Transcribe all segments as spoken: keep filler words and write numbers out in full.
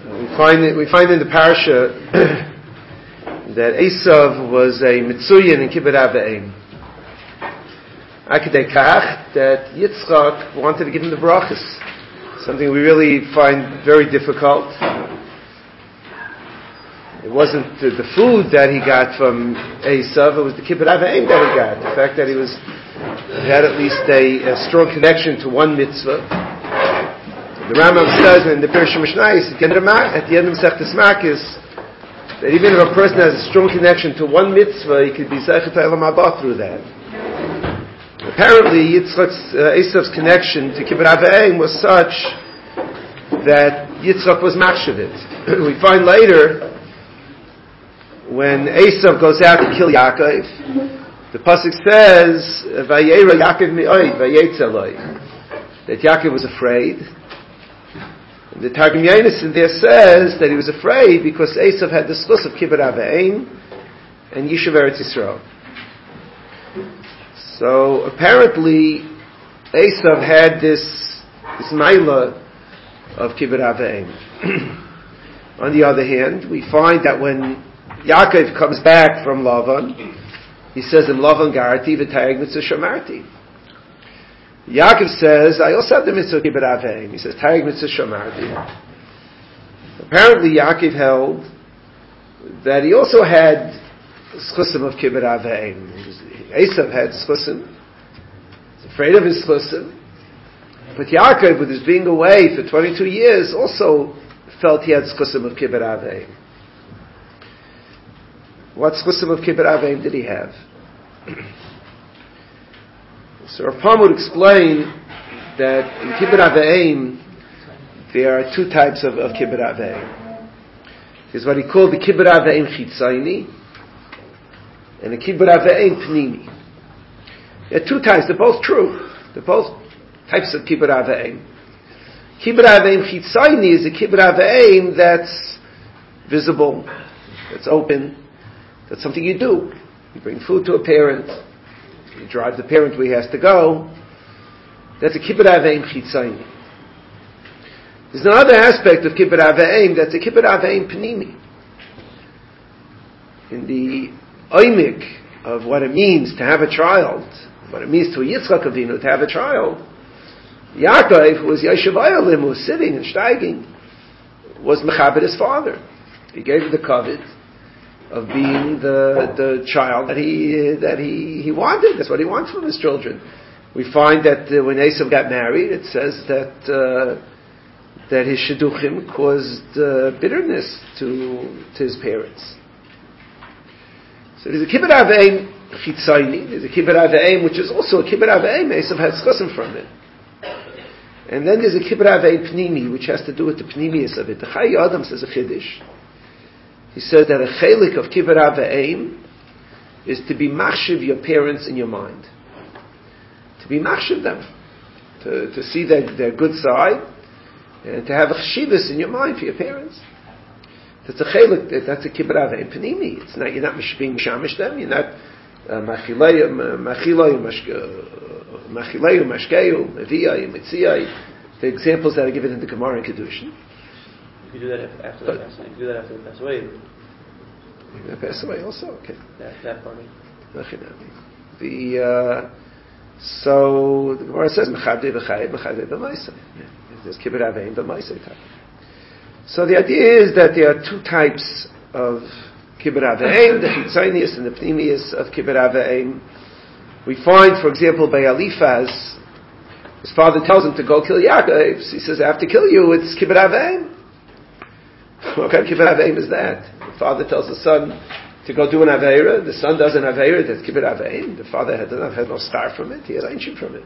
We find it, we find in the parasha that Esav was a mitzuyin in kibbud av v'eim. Akadei kach, that Yitzchak wanted to give him the brachas. Something we really find very difficult. It wasn't the, the food that he got from Esav, it was the kibbud av v'eim that he got. The fact that he was he had at least a, a strong connection to one mitzvah. The Rambam says in the Pirush Mishnayos at the end of Masechtas Makos that even if a person has a strong connection to one mitzvah, he could be zeichet ha'olam haba through that. Apparently, Yitzchak's uh, Esav's connection to kibbud av v'eim was such that Yitzchak was machshav it. We find later when Esav goes out to kill Yaakov, the pasuk says Vayera Yaakov mi'oid vayetz eloi, that Yaakov was afraid. The Targum Yonasan there says that he was afraid because Esav had the schus of kibbud av v'eim and Yishuv Eretz Yisrael. So apparently Esav had this this maila of kibbud av v'eim. On the other hand, we find that when Yaakov comes back from Lavan, he says, "Im Lavan garti v'tayeg mitzvah shamarti." Yaakov says, I also have the mitzvah of kibbud av v'eim. He says, Tayeg mitzvah shamarti. Apparently Yaakov held that he also had schusim of kibbud av v'eim. Esav had schusim. He was afraid of his schusim. But Yaakov, with his being away for twenty-two years, also felt he had schusim of kibbud av v'eim. What schusim of kibbud av v'eim did he have? So Rav Pam would explain that in kibbud av v'eim there are two types of, of kibbud av v'eim. There's what he called the kibbud av v'eim chitzayni and the kibbud av v'eim pnimi. There are two types. They're both true. They're both types of kibbud av v'eim. Kibbud av v'eim chitzayni is a kibbud av v'eim that's visible, that's open, that's something you do. You bring food to a parent. You drive the parent where he has to go. That's a kibbud av v'eim chitzayni. There's another aspect of kibbud av v'eim that's a kibbud av v'eim pnimi. In the oimik of what it means to have a child, what it means to a Yitzchak Avinu to have a child, Yaakov, who was Yoshev Ayalim, who was sitting and steiging, was mechabed his father. He gave him the kavod of being the the child that he that he, he wanted. That's what he wants from his children. We find that uh, when Esav got married, it says that uh, that his shidduchim caused uh, bitterness to to his parents. So there's a kibbud av v'eim chitzayni. There's a kibbud av v'eim which is also a kibbud av v'eim. Esav had schusim from it. And then there's a kibbud av v'eim pnimi, which has to do with the pnimius of it. The Chai Adam says a chiddush. He said that a chelik of kibbud av v'eim is to be machshiv your parents in your mind. To be machshiv them. To, to see their, their good side. And to have a chshivas in your mind for your parents. That's a chelik, that's a kibbud av v'eim pnimi. It's not, you're not being mishamish them, you're not machilayu mashkeyu, meviyayu, mitziyai. The examples that are given in the Gemara and Kedushin. You do that after they pass away. You do that after they pass away. They pass away also? Okay. That, that part. The, uh, so, the Gemara says, Mechadei v'chayei, Mechadei v'maisei. There's kibbud av v'eim v'maisei type. So the idea is that there are two types of kibbud av v'eim, the chitzaynius and the pnimius of kibbud av v'eim. We find, for example, by Eliphaz, his father tells him to go kill Yaakov. He says, I have to kill you, it's kibbud av v'eim. What kind of kibbud av v'eim is that? The father tells the son to go do an aveira. The son does an aveira. That's kibbud av v'eim. The father had, had no star from it. He has ancient from it.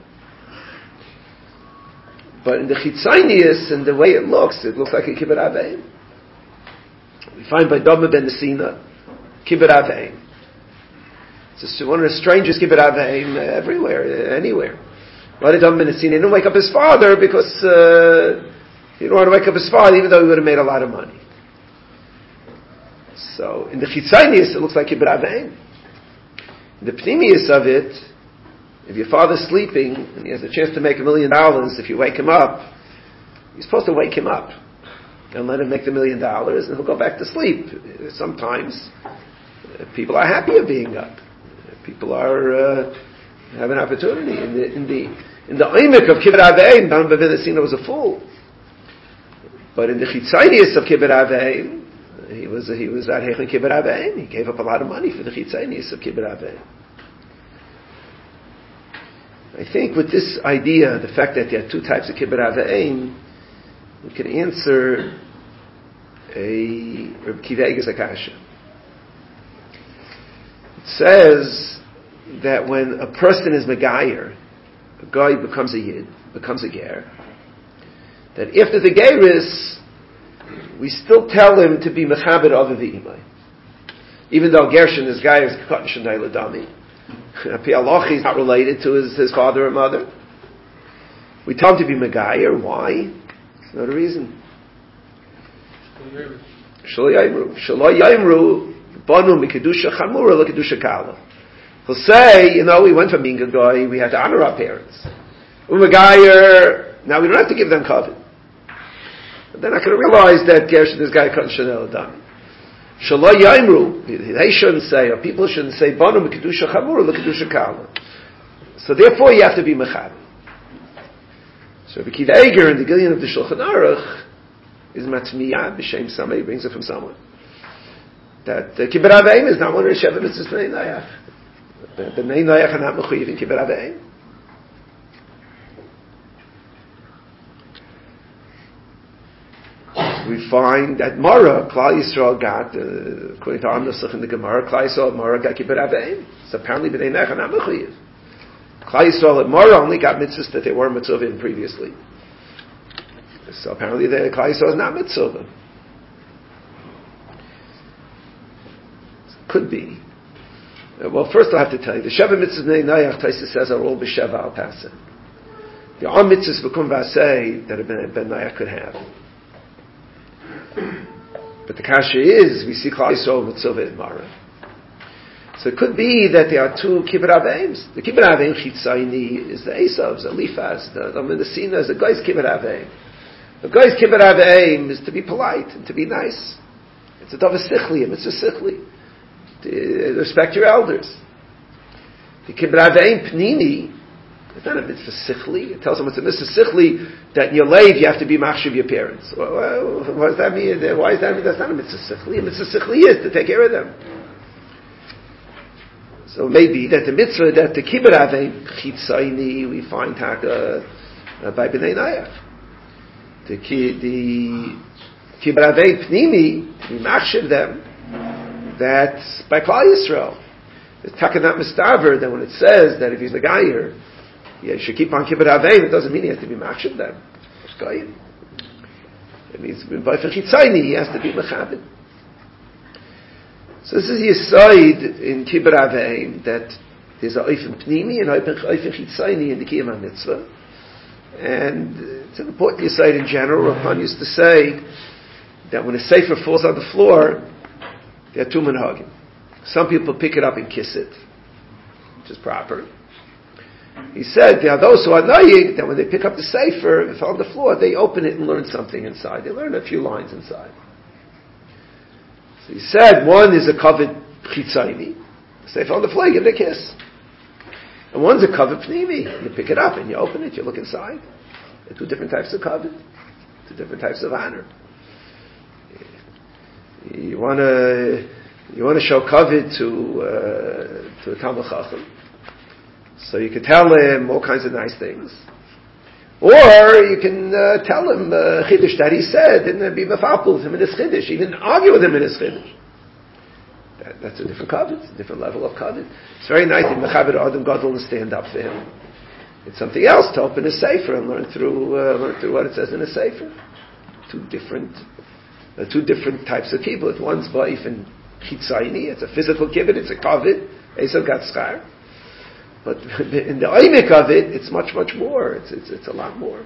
But in the chitzaynius and the way it looks, it looks like a kibbud av v'eim. We find by Doma ben Nesina, kibbud av v'eim. It's just one of the strangest kibbud av v'eim everywhere, anywhere. Why did Doma ben Nesina? He didn't wake up his father because uh, he didn't want to wake up his father, even though he would have made a lot of money. So in the chitzaynius, it looks like kibbud av v'eim. In the pnimius of it, if your father's sleeping and he has a chance to make a million dollars, if you wake him up, you're supposed to wake him up. and let him make the million dollars, and he'll go back to sleep. Sometimes uh, people are happy of being up. People are uh, have an opportunity in the in the in the oimik of kibbut aveim. Dan Bavilasina was a fool, but in the chitzonius of kibbut aveim, he was he was at hechon kibbut aveim. He gave up a lot of money for the chitzonius of kibbut aveim. I think with this idea, the fact that there are two types of kibbut aveim, we can answer a Reb Kiva Eiger's akasha. It says that when a person is megayer, a guy becomes a yid, becomes a ger, that after the geris, we still tell him to be mechabed aviv v'imay, even though Gershon is guy is katan shenai ladami. Pi halacha is not related to his, his father or mother. We tell him to be megayer. Why? There's no reason. Shelo yimru, shelo yimru, banu mikedusha chamura lekedusha kala. He'll say, you know, we went from being a guy, we had to honor our parents. Umegayer, now we don't have to give them kavod. But they're not going to realize that Gershon, this guy, couldn't shenel dami. Shelo yimru, they shouldn't say, or people shouldn't say, banu mikedusha chamura lekedusha kala. So therefore, you have to be mechab. So Reb Kiva Eiger in the Gillion of the Shulchan Aruch is matmiyah b'shem samay, he brings it from someone. That uh, kibbut aveim is not one of the Sheva mitzvahs b'nei Noach. The b'nei Noach are not mechuyev in kibbut aveim. We find that Mara, Klal Yisrael got, uh, according to our Nusach in the Gemara, Klal Yisrael Mara got kibbut aveim. So apparently b'nei Noach are not mechuyev. Klal Yisrael at Mara only got mitzvahs that they were mitzvah in previously. So apparently the Klal Yisrael is not mitzvah. Could be. Uh, well, first I have to tell you, the Sheva mitzvahs b'nei Noach, Taisa says, are all b'sheva al paseh. There are mitzvahs b'kum v'aseh that a ben Noach could have. But the kasha is, we see Klal Yisrael mitzvah in Mara. So it could be that there are two kibbut aveims. The kibbut aveim chitzayni is the Esav's, the Lifas, the Amenasina is the guy's kibbut aveim. The guy's kibbut aveim is to be polite and to be nice. It's a dava sichli, it's a sichli. To respect your elders. The kibbut aveim pnimi, it's not a mitzvah sichli. It tells them it's a mitzvah sichli that in your life you have to be machshav your parents. Well, what does that mean? Why does that mean? That's not a mitzvah sichli. A mitzvah sichli is to take care of them. So maybe that the mitzvah that the kibbut aveim chitzayni we find taka uh, by b'nei Noach. The ki, the kibbut aveim pnimi we machshav them. That's by Klal Yisrael. It's taka not mistaver that when it says that if he's a gayer, yeah, he should keep on kibbut aveim. It doesn't mean he has to be machshav them. It's gayer. It means by chitzayni he has to be mechabed. So this is Yesod in kibbut aveim that there's a oifen pnimi and oifen chitzayni in the kiyam mitzvah, and it's an important Yesod in general. Rabban used to say that when a sefer falls on the floor, there are two minhagim. Some people pick it up and kiss it, which is proper. He said there are those who are noyig that when they pick up the sefer, if it's on the floor, they open it and learn something inside. They learn a few lines inside. So he said one is a covered chitzayni, sefer on the floor, you give it a kiss. And one's a covered pnimi. You pick it up and you open it, you look inside. There are two different types of covered, two different types of honor. You want to you want to show kavod to uh, to a Talmid Chacham, so you can tell him all kinds of nice things, or you can uh, tell him uh, chiddush that he said and uh, be mefapul with him in his chiddush, even argue with him in his chiddush. That, that's a different kavod, a different level of kavod. It's very nice that mechaber adam gadol and stand up for him. It's something else to open a sefer and learn through uh, learn through what it says in a sefer. Two different. Uh, two different types of kibbut. One's ba'if and chitzayni. It's a physical kibbut. It's a kavod. Esav got schar. But in the oimik of it, it's much, much more. It's, it's, it's a lot more.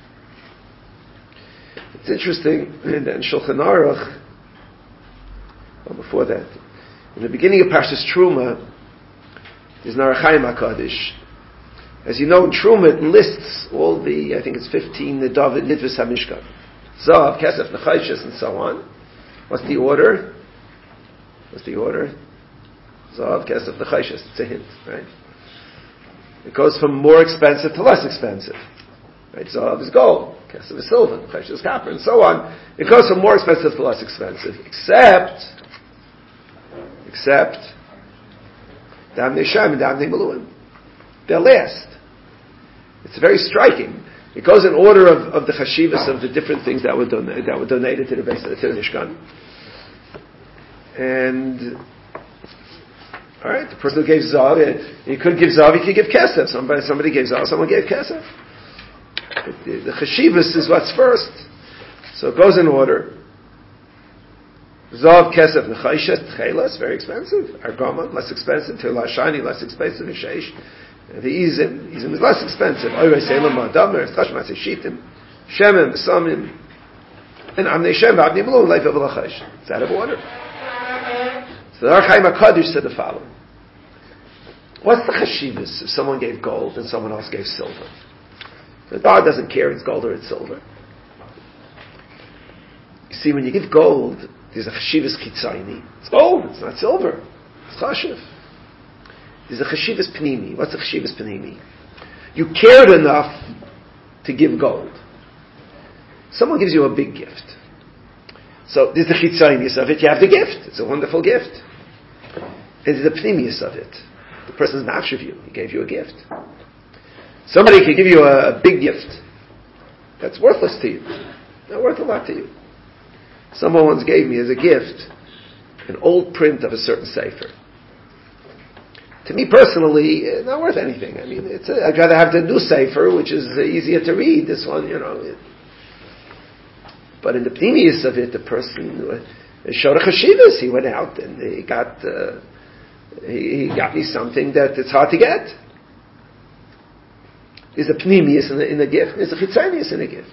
It's interesting in the Shulchan Aruch, well, before that, in the beginning of Parshas Truma, there's Narachayim HaKadosh. As you know, in Truma it lists all the, I think it's fifteen, the David Nidvis HaMishkan. Zav, Kesef, Nechayshis, and so on. What's the order? What's the order? Zav, Kesef, Nechayshis. It's a hint, right? It goes from more expensive to less expensive. Right? Zav is gold, Kesef is silver, Nechayshis is copper, and so on. It goes from more expensive to less expensive. Except, except, Damnei Shem and Damnei Maluim. They're last. It's very striking. It goes in order of, of the chashivas of the different things that were, don- that were donated to the base of the Mishkan. And, alright, the person who gave Zav, he could give Zav, he could give Kesef. Somebody, somebody gave Zav, someone gave Kesef. But the, the chashivas is what's first. So it goes in order. Zav, Kesef, Nechayshis, Tchelas, very expensive. Argama, less expensive. Tila Shani, less expensive. Sheish. The Izim, Izim is less expensive. Oyrei Selam, Ma'adamer, Chash Matzeh Shitim, Shemem, Besamim, and Amnei Shem, Abnei Malun, Leif Evil HaChaysh. It's out of order. So the Ar Chaim HaKadosh said the following. What's the chashivas if someone gave gold and someone else gave silver? The God doesn't care if it's gold or it's silver. You see, when you give gold, there's a chashivas kitzayni. It's gold, it's not silver. It's chashiv. There's a chashivas panimi. What's a chashivas panimi? You cared enough to give gold. Someone gives you a big gift. So there's the chitzaynius of it. You have the gift. It's a wonderful gift. And there's the panimius of it. The person's nafsh of you. He gave you a gift. Somebody can give you a, a big gift that's worthless to you. Not worth a lot to you. Someone once gave me as a gift an old print of a certain sefer. To me personally, it's not worth anything. I mean, it's a, I'd rather have the new sefer, which is uh, easier to read. This one, you know. It, but in the pnimius of it, the person uh, showed a chashivas. He went out and he got uh, he, he got me something that it's hard to get. There's a pnimius in the, in the gift. There's a chitzanius in the gift.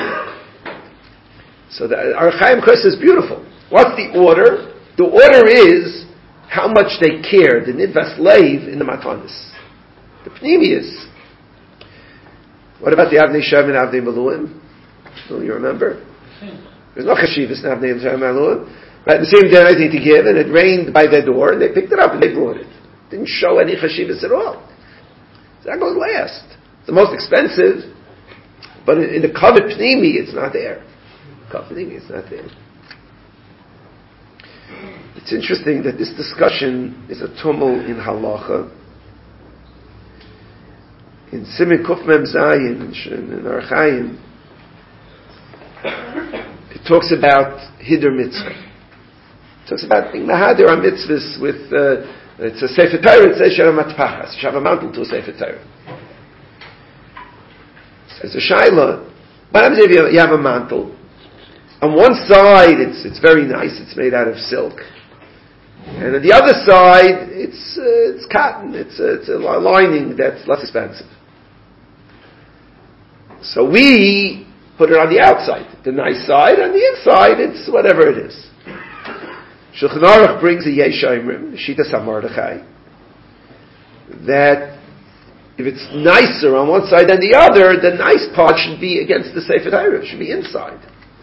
So the Ar Chaim Kos is beautiful. What's the order? The order is how much they care, the nidvas leiv in the matanis. The pnimius. What about the Avnei Shem and Avnei Maluim? Do you remember? There's no chashivas in Avnei Shem and Maluim. Right, the same day I need to give, and it rained by their door, and they picked it up and they brought it. Didn't show any chashivas at all. So that goes last. It's the most expensive, but in, in the covet pnimi, it's not there. Covet pnimi, it's not there. It's interesting that this discussion is a tumult in halacha. In Siman Kuf Mem Zayin, in Ar Chaim, it talks about Hidur Mitzvah. It talks about being Mahadir on mitzvahs with, uh, it's a Sefer Torah, it says Shem Matpachas. You should have a mantle to a Sefer Torah. So it's a Shaila. What happens if you have a mantle? On one side, it's it's very nice. It's made out of silk, and on the other side, it's uh, it's cotton. It's uh, it's a lining that's less expensive. So we put it on the outside, the nice side. On the inside, it's whatever it is. Shulchan Aruch brings a Yesh Omrim, Shitas HaMordechai, that if it's nicer on one side than the other, the nice part should be against the Sefer Torah. It should be inside.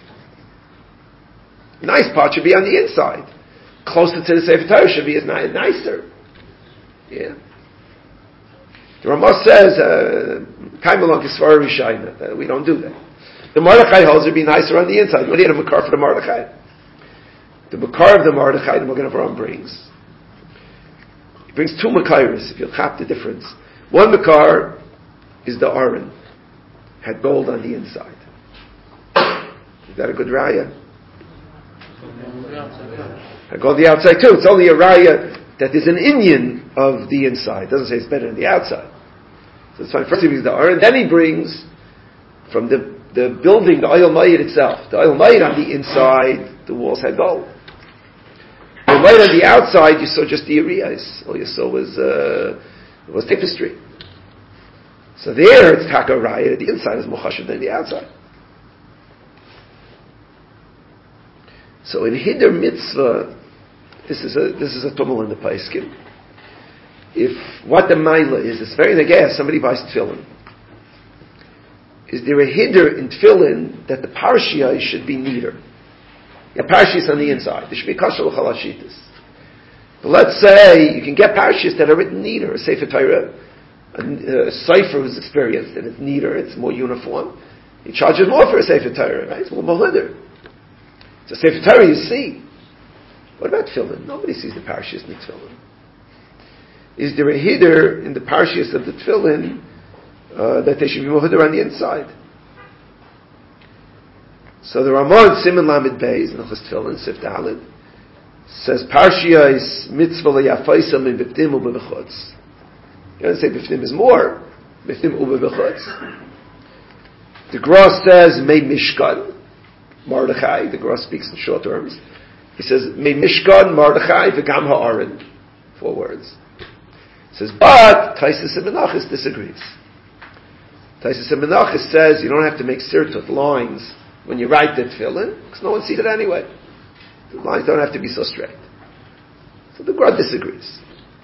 Nice part should be on the inside. Closer to the Sefer Torah should be as ni- nicer. Yeah. The Ramah says, Kaimalon Kisvara Rishayna. We don't do that. The Mordechai holds it would be nicer on the inside. What do you have a makar for the Mordechai? The makar of the Mordechai, the Magen Avraham brings. He brings two makaris, if you'll chap the difference. One makar is the Aron. Had gold on the inside. Is that a good raya? I go on the outside too. It's only a raya that there's an inyan of the inside. It doesn't say it's better than the outside. So it's fine. First he brings the Aron, then he brings from the, the building, the Oyel Mayit itself. The Oyel Mayit on the inside, the walls had gold. The light on the outside, you saw just the ariyas. All you saw was uh, was tapestry. So there it's taka raya. The inside is more chashuv than the outside. So in Hidur Mitzvah, this is a this is a tumul in the Paiskim. If what the Maila is, it's very nagaya, somebody buys tefillin. is there a hider in tefillin that the parshia should be neater? Yeah, parshia is on the inside. There should be kashal chalashitas. But let's say you can get parshias that are written neater. A Sefer Torah, a, a cipher who's experienced, and it's neater, it's more uniform. He charges more for a Sefer Torah, right? It's more mohider. It's a Sefer Torah you see. What about tefillin? Nobody sees the parshias in the tefillin. Is there a hider in the parshias of the tefillin uh, that they should be mohider on the inside? So the Ramah Siman Lamed Beis, Nechus Tefillin, Sif Daled, says Parshia is mitzvah leyafaisa min bifnim ubebechutz. You don't say bifnim is more, bifnim ubebechutz. The Gra says Mei Mishkan, Mordechai. The Gra speaks in short terms. He says Mei Mishkan, Mordechai, v'gam ha'aron. Four words. He says, but Taisus and Menachos disagrees. Taisus and Menachos says you don't have to make sirtut lines when you write the tefillin, because no one sees it anyway. The lines don't have to be so straight. So the Gra disagrees.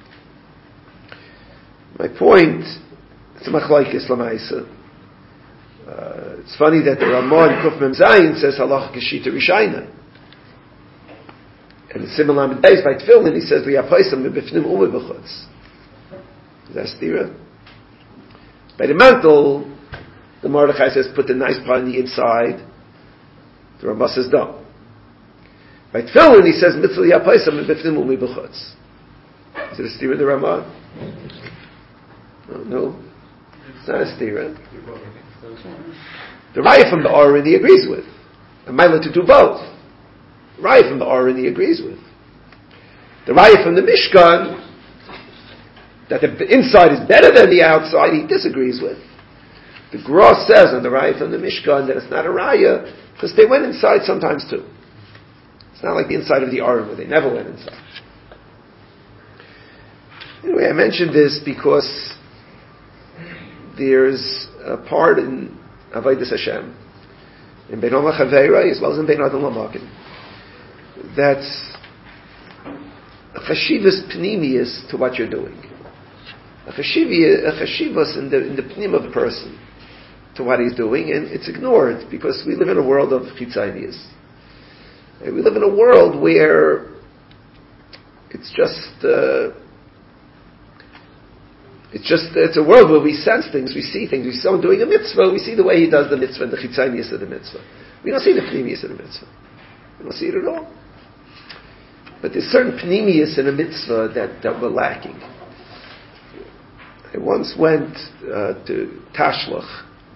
My point, it's a machlokes l'maisa. Uh, it's funny that the Ramah in Kuf Mem Zayin says halacha k'shita rishayna. And the Siman Lamed Beis by tefillin he says liyapaisam mebifnim umebechutz. Is that stira? By the mantle, the Mordechai says put the nice part on the inside. The Ramah says no. By tefillin he says mitzvah yapaisam mebifnim umebechutz. Is it a stira the Ramah? No, no, it's not a stira. The Raya from the Aron he agrees with. And Mila to do both. The Raya from the Aron he agrees with. The Raya from the Mishkan, that the inside is better than the outside, he disagrees with. The Gra says on the Raya from the Mishkan that it's not a Raya, because they went inside sometimes too. It's not like the inside of the Aron where they never went inside. Anyway, I mentioned this because there's a part in Avodas Hashem, in Bein Olam Chaveira, as well as in Bein Adam Lamakim, that's a chashivas pnimius to what you're doing. A chashivas in the in the pnim of the person to what he's doing, and it's ignored because we live in a world of chitzonius. We live in a world where it's just. Uh, It's just, it's a world where we sense things, we see things. We see someone doing a mitzvah, we see the way he does the mitzvah and the chitzonius of the mitzvah. We don't see the pnimius of the mitzvah. We don't see it at all. But there's certain pnimius in a mitzvah that, that we're lacking. I once went uh, to Tashlach,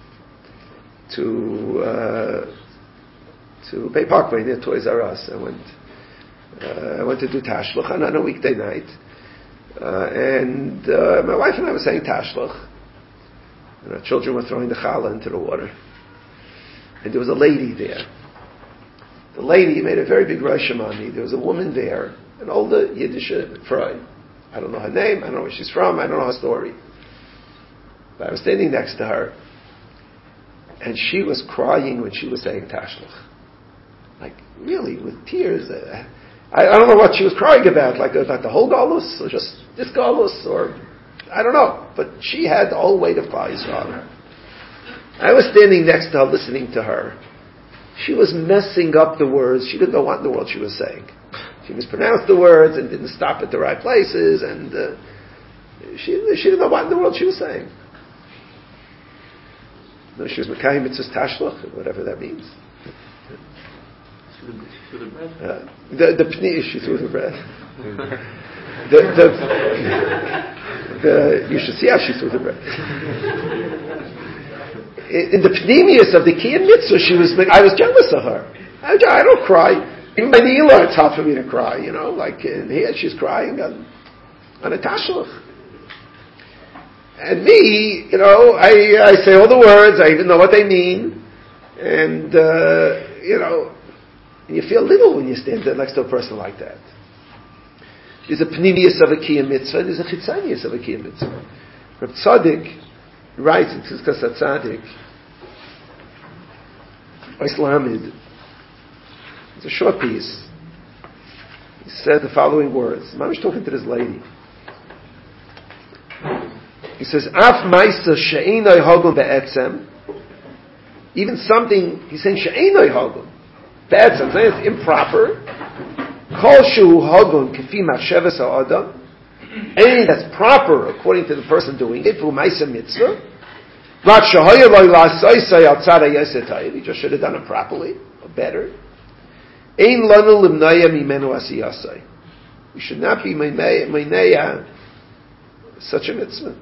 to, uh, to Bay Parkway near Toys R Us. I went, uh, I went to do Tashlach on, on a weekday night. Uh, and uh, my wife and I were saying Tashlach, and our children were throwing the challah into the water. And there was a lady there. The lady made a very big rush on me. There was a woman there, an older Yiddish Frau. I don't know her name, I don't know where she's from, I don't know her story. But I was standing next to her, and she was crying when she was saying Tashlach. Like, really, with tears. Uh, I, I don't know what she was crying about, like about the whole galus, or just this galus, or I don't know. But she had the whole weight of Klal Yisrael on her. I was standing next to her, listening to her. She was messing up the words. She didn't know what in the world she was saying. She mispronounced the words and didn't stop at the right places, and uh, she she didn't know what in the world she was saying. No, she was Mekayim Mitzvahs Tashlach, whatever that means. Through the bread? Uh, the the pni, she threw the bread. the, the, the, you should see how she threw the bread. In, in the pnimius of the Kiyam Mitzvah, she was. I was jealous of her. I, I don't cry. Even by Neila, it's hard for me to cry. You know, like in here, she's crying on on a tashlach. And me, you know, I I say all the words. I even know what they mean, and uh, you know. And you feel little when you stand there next to a person like that. There's a pnimius of a kiyam mitzvah, and there's a chitzonius of a kiyam mitzvah. Reb Tzadok writes in Tzidkas HaTzadik, Islamed, it's a short piece. He said the following words. I was talking to this lady. He says, Af ma'isa she'enai hagum be'etzem, even something, he's saying, she'enoi hagun. Bad sense, it's improper. Kol shu hagun kefi machshavas ha'adam. Anything that's proper according to the person doing it, v'u'maisa mitzvah. Rak shahaya lo la'asaisai outside ha'yesed hayid. He just should have done it properly, or better. Ein lanu limnaya mimenu asiyasai. We should not be meineya such a mitzvah.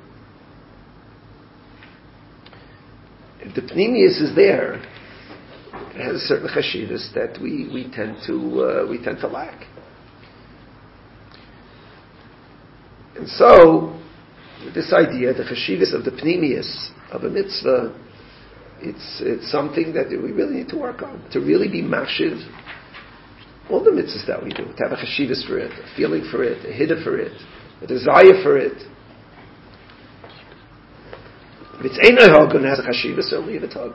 If the pnimius is there, it has a certain chashivas that we, we tend to uh, we tend to lack. And so, this idea, the chashivas of the pnimius of a mitzvah, it's it's something that we really need to work on, to really be mashiv all the mitzvahs that we do, to have a chashivas for it, a feeling for it, a hiddah for it, a desire for it. If it's Einoi Hagun has a chashivas, certainly leave it hug.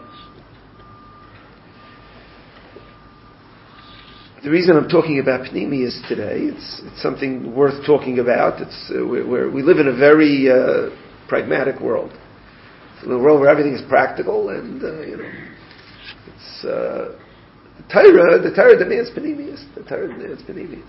The reason I'm talking about pnimius today, it's, it's something worth talking about. It's uh, we're, we live in a very uh, pragmatic world. It's in a world where everything is practical, and uh, you know, it's uh, the Torah. The Torah demands pnimius. The Torah demands pnimius.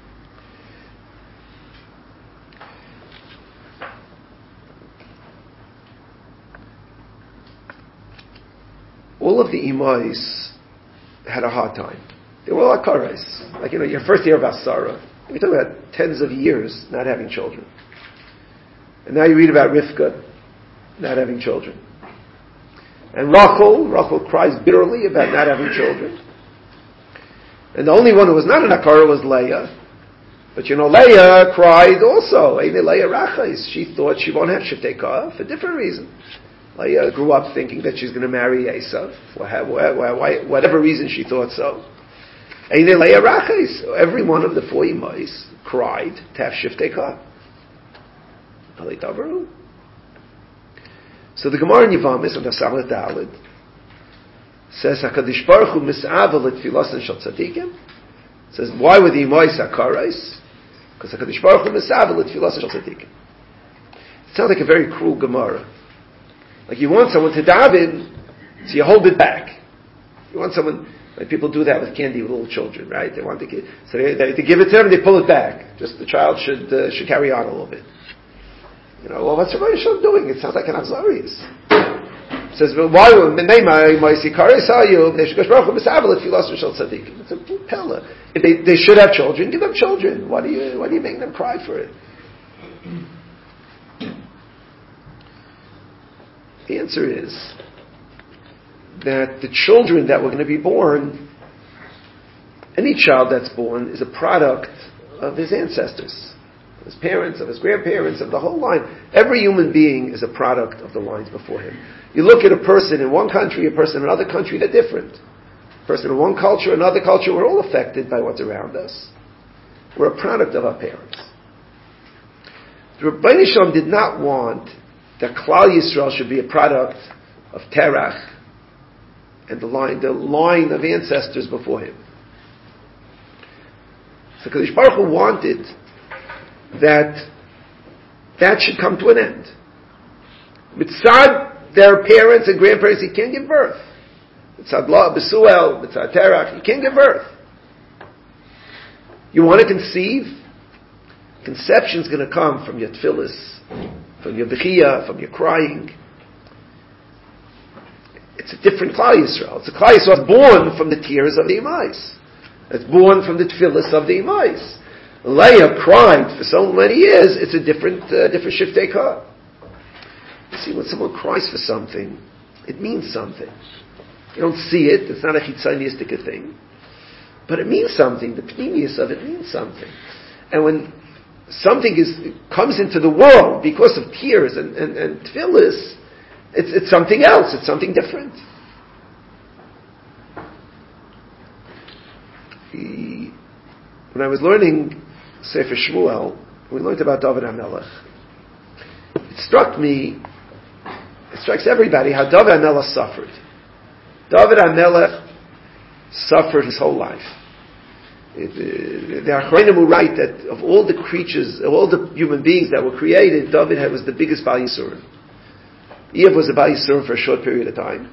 All of the imais had a hard time. They were all akarais. Like, you know, you first hear about Sarah. We talk about tens of years not having children. And now you read about Rivka not having children. And Rachel, Rachel cries bitterly about not having children. And the only one who was not an akara was Leah. But you know, Leah cried also. Leah Rachais. She thought she won't have Sheteka for a different reason. Leah grew up thinking that she's going to marry Esav, for whatever reason she thought so. Leah Rachais. Every one of the four imais cried to have Shiftei Ka. So the Gemara in Yevamis on the Salat Daled says HaKadosh Baruch Hu mis'avel et filosan shel tzadikim. Says why were the imais hakarais? Because HaKadosh Baruch Hu mis'avel et filosan shel tzadikim. It sounds like a very cruel Gemara. Like you want someone to daven, so you hold it back. You want someone, like people do that with candy with little children, right? They want the kid, so they, they, they give it to them, they pull it back. Just the child should uh, should carry on a little bit. You know, well, what's Rabbi Yishon doing? It sounds like an Azarius. It says, well, why would my my sikari saw you? They should go Baruch Hu misavel if you lost Rishal Tzadikim. It's a pella. If they they should have children, give them children. Why do you why do you make them cry for it? The answer is that the children that were going to be born, any child that's born is a product of his ancestors, of his parents, of his grandparents, of the whole line. Every human being is a product of the lines before him. You look at a person in one country, a person in another country, they're different. A person in one culture, another culture, we're all affected by what's around us. We're a product of our parents. The Rebbeinu Shalom did not want that Klal Yisrael should be a product of Terach and the line, the line of ancestors before him. So Kadosh Baruch Hu wanted that that should come to an end. Mitzad their parents and grandparents, he can't give birth. Mitzad La, Besuel, Mitzad Terach, he can't give birth. You want to conceive? Conception's going to come from your tefillis, from your bechiyah, from your crying. It's a different Klal Yisrael. It's a Klal Yisrael born from the tears of the imais. It's born from the tefillis of the imais. Leah cried for so many years. It's a different, uh, different shiftei ka. You see, when someone cries for something, it means something. You don't see it. It's not a chitzanistic thing, but it means something. The pnimius of it means something. And when something is comes into the world because of tears and, and, and tefillis, it's, it's something else. It's something different. He, when I was learning Sefer Shmuel, we learned about David HaMelech. It struck me, it strikes everybody how David HaMelech suffered. David HaMelech suffered his whole life. It, uh, the Achronim will write that of all the creatures, of all the human beings that were created, David was the biggest Bal Yisurim. Eve was a Bal Yisurim for a short period of time.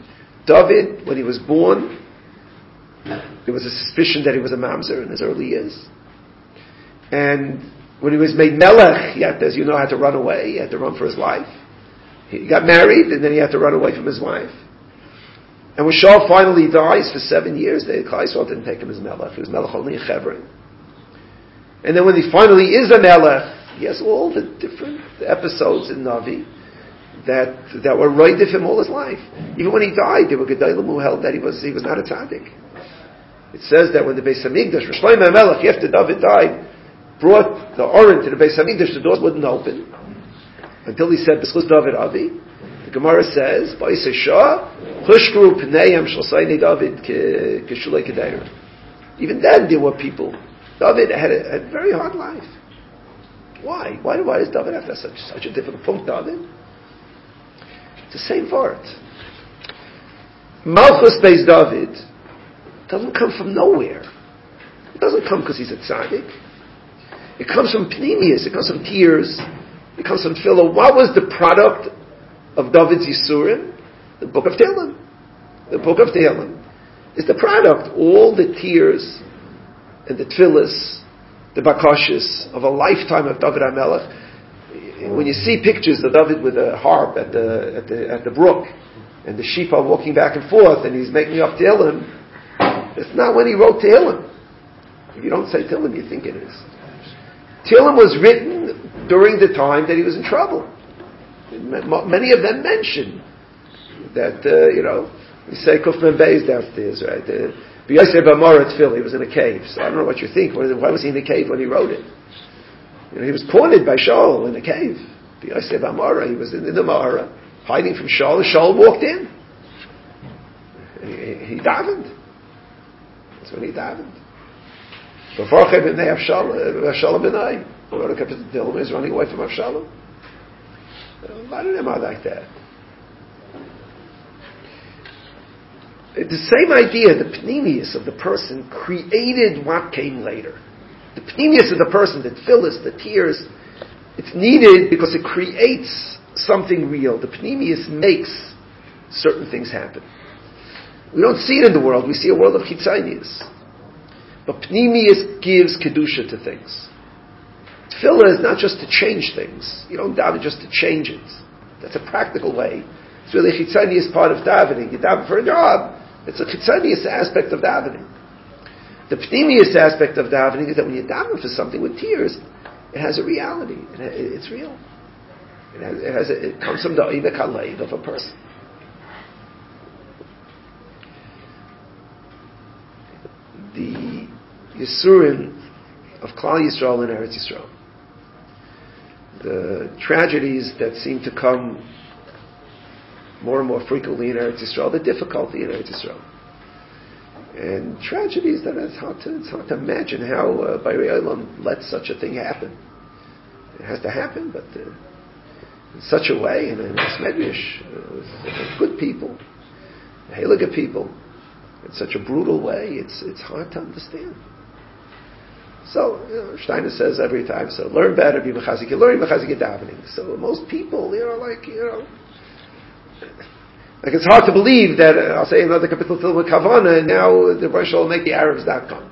David, when he was born, there was a suspicion that he was a mamzer in his early years. And when he was made melech, he had to, as you know, had to run away. He had to run for his life. He got married, and then he had to run away from his wife. And when Shaul finally dies for seven years, the Klal Yisrael didn't take him as melech. He was melech only in Hebron. And then when he finally is a melech, he has all the different episodes in Navi that that were right of him all his life. Even when he died, there were Gedolim who held that he was he was not a tzaddik. It says that when the Beis Hamikdash, Rosh Shlomo HaMelech, after David died, brought the Oren to the Beis Hamikdash, the doors wouldn't open until he said, "B'schus David Avi." The Gemara says, "Ba'isei Shah, Hushkru Pneiam Shel Sayni David K'Shulei Kedeir." Even then, there were people. David had a, had a very hard life. Why? Why? Why does David have to have such such a difficult punkt, David? It's the same part. Malchus Beis David doesn't come from nowhere. It doesn't come because he's a tzaddik. It comes from pnimius. It comes from tears. It comes from tefillah. What was the product of David's Yisurim? The book of Tehillim. The book of Tehillim is the product. All the tears and the tefillahs, the bakashis of a lifetime of David HaMelech. When you see pictures of David with a harp at the at the at the brook, and the sheep are walking back and forth, and he's making up Tehillim, it's not when he wrote Tehillim. If you don't say Tehillim, you think it is. Tehillim was written during the time that he was in trouble. Many of them mention that, uh, you know, we say Kufman Beis downstairs, right? B'Yosef Amora Tefillah, he was in a cave. So I don't know what you think. Why was he in a cave when he wrote it? You know, he was cornered by Shaul in a cave. B'Yosef Amora, he was in, in the Ma'ara, hiding from Shaul, and Shaul walked in. He, he davened. That's when he davened. Before Chayim B'nei Avshalom B'nai, wrote a couple of Tehillim, he's running away from Avshalom. A lot of them are like that. The same idea, the pnimius of the person created what came later. The pnimius of the person, the tefillas, the tears, it's needed because it creates something real. The pnimius makes certain things happen. We don't see it in the world, we see a world of chitzonius. But pnimius gives kedusha to things. Tefillah is not just to change things. You don't daven just to change it. That's a practical way. It's really a chitzonius part of davening. You daven for a job. It's a chitzonius aspect of davening. The pnimius aspect of davening is that when you daven for something with tears, it has a reality. It, it's real. It, has, it, has a, it comes from the oivek haleiv of a person. The Yisurim of Klal Yisrael and Eretz Yisrael, the tragedies that seem to come more and more frequently in Eretz Yisrael, the difficulty in Eretz Yisrael, and tragedies that it's hard to it's hard to imagine how uh, Borei Olam let such a thing happen. It has to happen, but uh, in such a way, and in this medrash, uh, good people, heilige people, in such a brutal way, it's it's hard to understand. So, you know, Steiner says every time, so learn better, be mechazik, learn mechazik davening. So most people, you know, like, you know, like it's hard to believe that, uh, I'll say another capital film with Kavana, and now the Rosh will make the Arabs not come.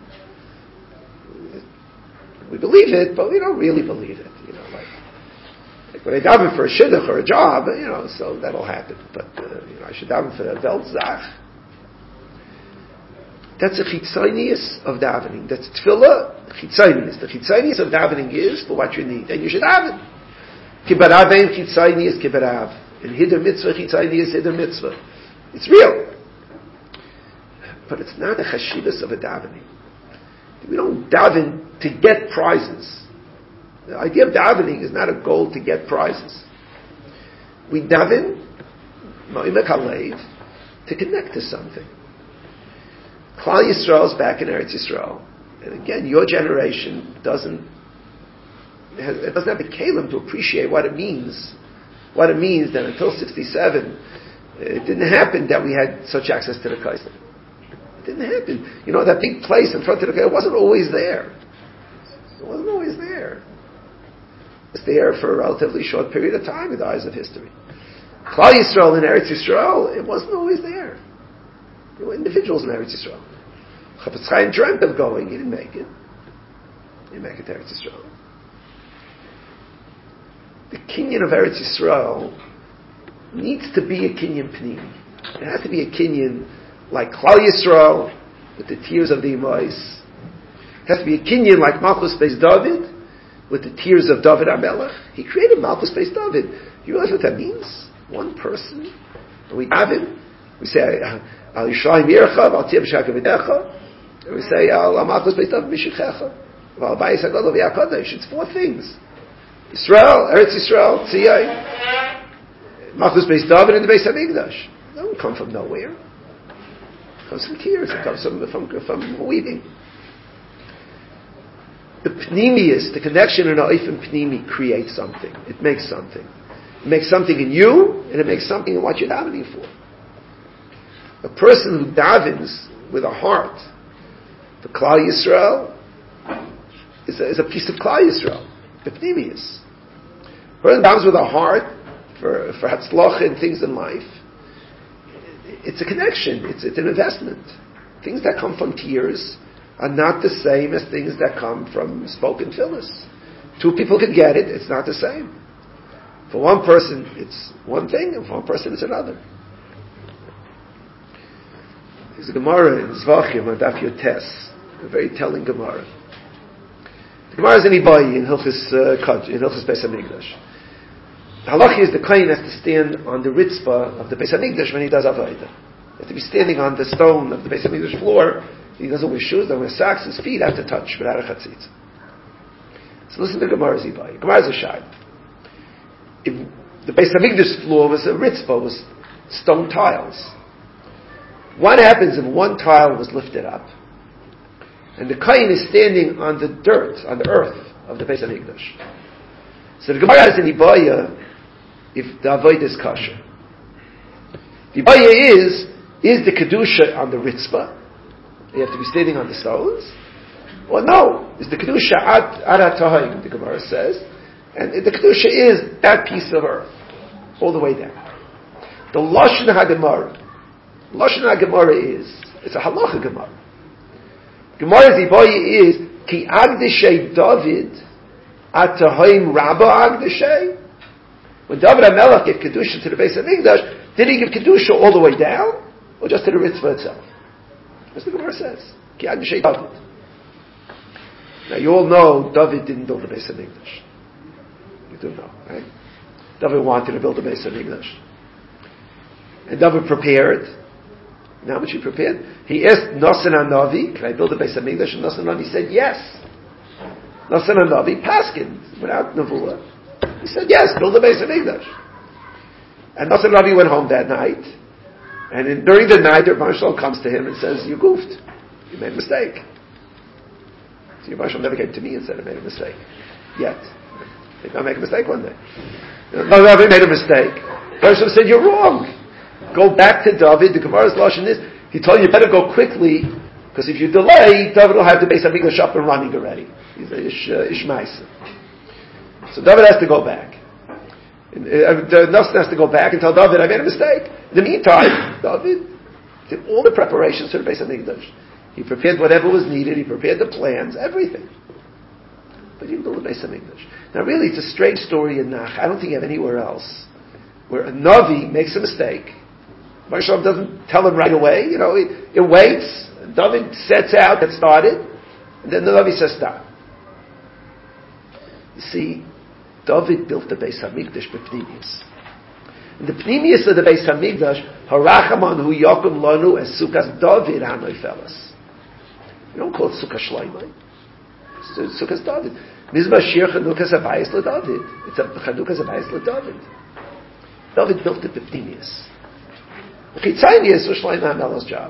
We believe it, but we don't really believe it, you know, like, like when I daven for a shidduch or a job, you know, so that'll happen. But, uh, you know, I should daven for a Weltzach. That's a chitzonius of davening. That's tefillah, chitzonius. The chitzonius of davening is for what you need, and you should daven. Kibarav ein chitzonius kibarav. In hider mitzvah, chitzonius hider mitzvah. It's real, but it's not a chashivas of a davening. We don't daven to get prizes. The idea of davening is not a goal to get prizes. We daven ma'imek haleiv to connect to something. Klal Yisrael is back in Eretz Yisrael, and again, your generation doesn't has, it doesn't have the kalim to appreciate what it means. What it means that until sixty-seven, it didn't happen that we had such access to the Kaiser. It didn't happen. You know, that big place in front of the Kaiser wasn't always there. It wasn't always there. It was there for a relatively short period of time in the eyes of history. Klal Yisrael in Eretz Yisrael, it wasn't always there. There were individuals in Eretz Yisrael. Chafetz Chaim dreamt of going, he didn't make it. He didn't make it to Eretz Yisrael. The kinyan of Eretz Yisrael needs to be a kinyan pnimi. It has to be a kinyan like Klal Yisrael, with the tears of the Imais. It has to be a kinyan like Malchus Beis David, with the tears of David HaMelech. He created Malchus Beis David. You realize what that means? One person. And we have him. We say, Al Yisrael Mircha, Al Tia B'Shaka V'Decha. And we say, Al Malchus Beis David Mishichecha. Al Bayis HaGadol V'Yakadosh. It's four things. Yisrael, Eretz Yisrael, Tziyai, Malchus Beis David, and the Beis HaMikdash. It doesn't come from nowhere. It comes from tears. It comes from, from, from weeping. The pnimius, the connection in Ha'ifim Pnimi creates something. It makes something. It makes something in you, and it makes something in what you're davening for. A person who davens with a heart for Klal Yisrael is a, is a piece of Klal Yisrael. The pnimius. A person davens with a heart for, for Hatzlacha and things in life. It's a connection. It's, it's an investment. Things that come from tears are not the same as things that come from spoken phyllis. Two people can get it, it's not the same. For one person, it's one thing, and for one person, it's another. There's a Gemara in Zvachim on Daf Yotes, a very telling Gemara. The Gemara is in Ibai, in Hilchis uh, Kaj, in Hilchis Beis HaMikdash. The halacha is the kohen has to stand on the ritzpah of the Beis HaMikdash when he does avodah. He has to be standing on the stone of the Beis HaMikdash floor. He doesn't wear shoes, doesn't wear socks, his feet have to touch without a chatzitz. So listen to Gemara's Ibai. Gemara's a shayla. If the Beis HaMikdash floor was a ritzpah, was stone tiles. What happens if one tile was lifted up and the kohen is standing on the dirt, on the earth of the Beis HaMikdash? So the Gemara has an Ibaya if the avodah is kosher. The Ibaya is, is the kedusha on the ritzpah? You have to be standing on the stones? Well, no. Is the kedusha ad ad tahayim, the Gemara says, and the kedusha is that piece of earth, all the way down. The lashon haGemara, lashon haGemara is it's a halacha Gemara. Gemara's Ibaya is ki agdeshay David ad tahayim rabba agdeshay. When David HaMelech gave kedusha to the Beis HaMikdash, did he give kedusha all the way down, or just to the ritzvah itself? That's what the Gemara says. Ki agdeshay David. Now you all know David didn't build the Beis HaMikdash. You do know, right? David wanted to build the Beis HaMikdash. And David prepared. And how much he prepared? He asked Nasan HaNavi, can I build the Beis HaMikdash? And Nasan HaNavi said yes. Nasan HaNavi paskined without Nevuah. He said yes, build the Beis HaMikdash. And Nasan HaNavi went home that night. And in, during the night, the Rebbeinu Shalom comes to him and says, you goofed. You made a mistake. So your Rebbeinu Shalom never came to me and said, I made a mistake. Yet. Maybe I'll make a mistake one day. No, David made a mistake. The Rebbeinu Shalom said, you're wrong. Go back to David. The Gemara's lashon is, he told you, you better go quickly, because if you delay, David will have the Beis HaMikdash up and running already. He's a ish, uh, Ishmael. So David has to go back. The Nasan has to go back and tell David, I made a mistake. In the meantime, David did all the preparations for the Beis HaMikdash. He prepared whatever was needed. He prepared the plans, everything. But he didn't build the Beis HaMikdash. Now really, it's a strange story in Nach. I don't think you have anywhere else where a Navi makes a mistake. Moshe doesn't tell him right away. You know, it, it waits. David sets out, get started, and then the Navi says stop. You see, David built the Beis HaMikdash b'pnimius. And the pnimius of the Beis HaMikdash, harachaman hu yakum lanu as sukas David hanoi fellas. You don't call it sukkah shleimai. It's sukkah David. Mizmah shir chanukas abayis leDavid. It's a chanukas abayis leDavid. David built it b'pnimius. The chitzonius was Shlomo HaMelech's job.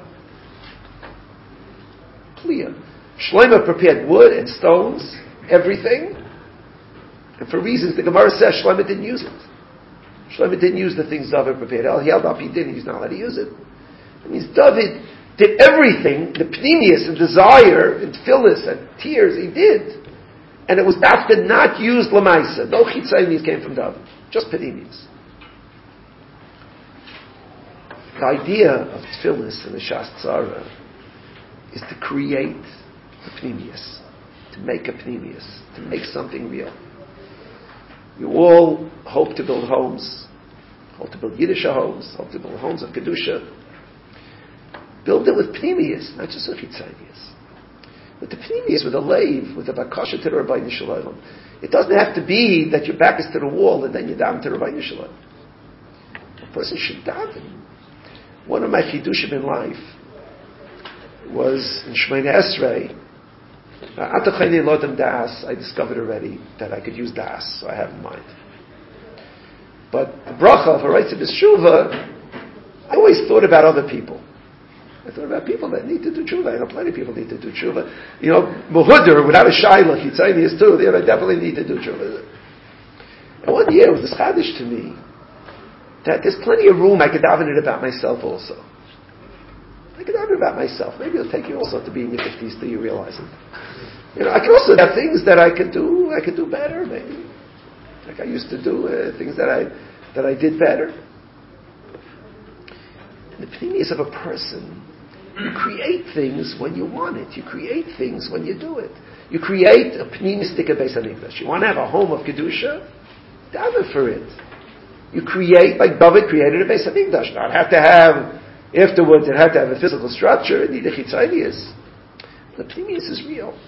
Clear. Shlomo prepared wood and stones, everything. And for reasons the Gemara says Shlomo didn't use it. Shlomo didn't use the things David prepared. He held up, he didn't, he's not allowed to use it. It means David did everything, the pnimius and desire and phyllis and tears, he did. And it was after not used lamaisa. No chitzonius came from David. Just pnimius. The idea of tefillis and the Shas Tzara is to create a pnimius, to make a pnimius, to make something real. You all hope to build homes, hope to build Yiddish homes, hope to build homes of Kedusha. Build it with pnimius, not just with chitzonius. With the pnimius, with a lave, with a bakasha to the Rabbeinu Shalom. It doesn't have to be that your back is to the wall and then you're down to the Rabbeinu Shalom. A person should daven. One of my chidushim in life was in Shemona Esrei. Atachayni lodem das. I discovered already that I could use das, so I have in mind. But the bracha of Haroitz B'Shuva, I always thought about other people. I thought about people that need to do tshuva. I know plenty of people need to do tshuva. You know, Muhudir, without a shaila, Chitzonius too, they definitely need to do tshuva. And one year it was this chadish to me that there's plenty of room I could daven it about myself also. I could daven it about myself. Maybe it'll take you also to be in your fifties till you realize it. You know, I can also have things that I could do, I could do better maybe. Like I used to do, uh, things that I, that I did better. And the pnimius of a person, you create things when you want it. You create things when you do it. You create a pnimistic Beis HaMikdash. You want to have a home of Kedusha? Daven for it. You create, like David created a Beis HaMikdash. Now it had to have, afterwards it had to have a physical structure, it needed chitzonius. The pnimius is real.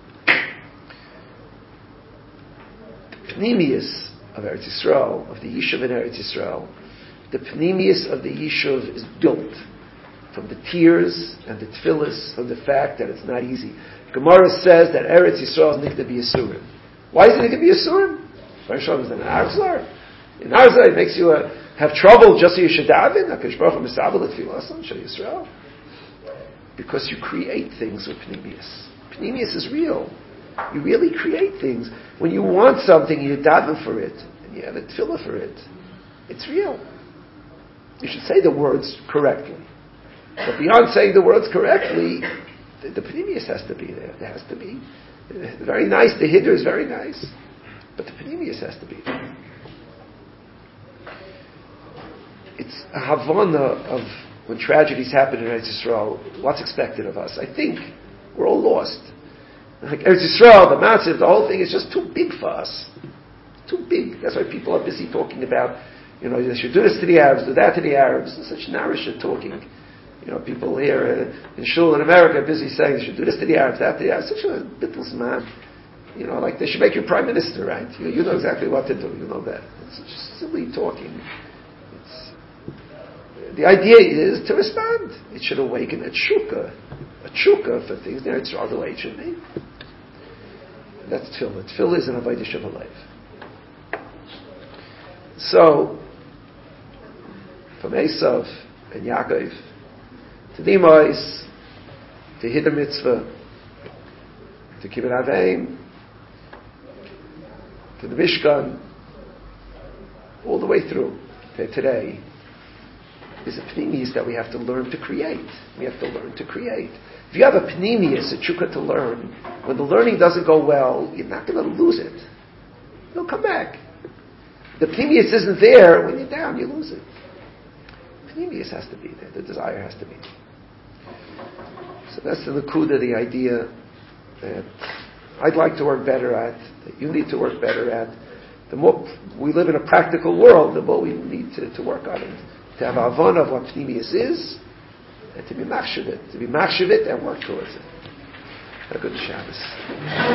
The pnimius of Eretz Yisrael, of the Yishuv in Eretz Yisrael, the pnimius of the Yishuv is built from the tears and the tefillis, from the fact that it's not easy. Gemara says that Eretz Yisrael is nicked to be Yisurim. Why is it nicked to be Yisurim? First of all, is an Arzlar. In Arzlar, it makes you uh, have trouble just so you should daven. HaKadosh Baruch Hu misabel tefillas Shel Yisrael. Because you create things with pnimius. Pnimius is real. You really create things. When you want something, you daven for it, and you have a tefillah for it. It's real. You should say the words correctly. But beyond saying the words correctly, the, the pnimius has to be there. There has to be. Uh, very nice. The hiddur is very nice. But the pnimius has to be there. It's a havana of when tragedies happen in Eretz Yisrael, what's expected of us. I think we're all lost. Like Eretz Yisrael, the massive, the whole thing is just too big for us. Too big. That's why people are busy talking about, you know, they should do this to the Arabs, do that to the Arabs. It's such narrow talking. You know, people here uh, in Shul in America are busy saying they should do this to the Arabs, that to the Arabs. Such a bittl's man. You know, like they should make you prime minister, right? You, you know exactly what to do. You know that. It's just silly talking. The idea is to respond. It should awaken a tshuka, a tshuka for things. There, it's all the way it should be. That's tefillah. Tefillah is an avodah shebalev. So, from Esav and Yaakov to the Imais, to Hiddur Mitzvah, to Kibbut Aveim, to the Mishkan, all the way through to today. Is a pnimius that we have to learn to create. We have to learn to create. If you have a pnimius, a tshuka to learn, when the learning doesn't go well, you're not going to lose it. It'll come back. The pnimius isn't there. When you're down, you lose it. Pnimius has to be there. The desire has to be there. So that's the nakuda, the idea that I'd like to work better at, that you need to work better at. The more we live in a practical world, the more we need to, to work on it. To have a havana of what pnimius is, and to be machshav it, to be machshav it and work towards it. A good Shabbos.